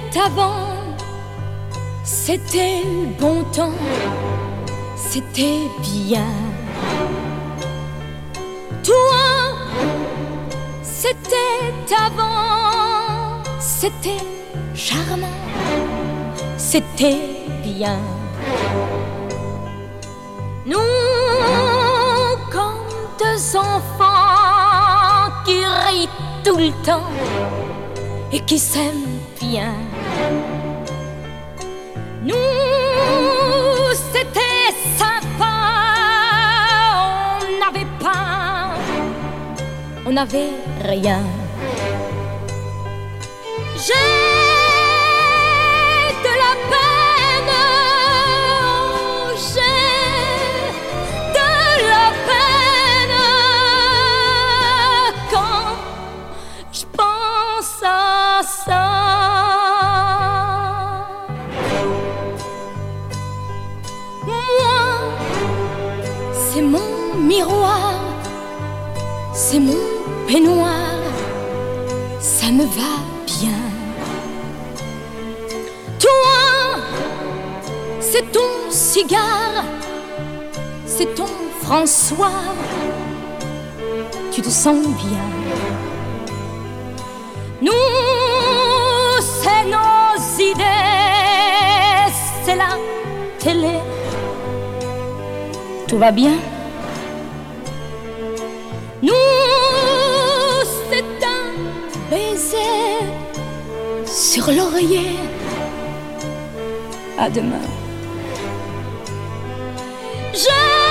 avant, c'était le bon temps, c'était bien. Toi, c'était avant, c'était charmant, c'était bien. Nous, comme deux enfants qui rient tout le temps et qui s'aiment bien. Nous, c'était sympa, on n'avait rien. J'ai de la peine, oh, j'ai de la peine quand je pense à ça. Moi, c'est mon miroir, c'est mon peignoir, ça me va bien. Toi, c'est ton cigare, c'est ton François, tu te sens bien. Nous, c'est nos idées, c'est la télé, tout va bien. Nous, c'est un baiser sur l'oreiller. À demain.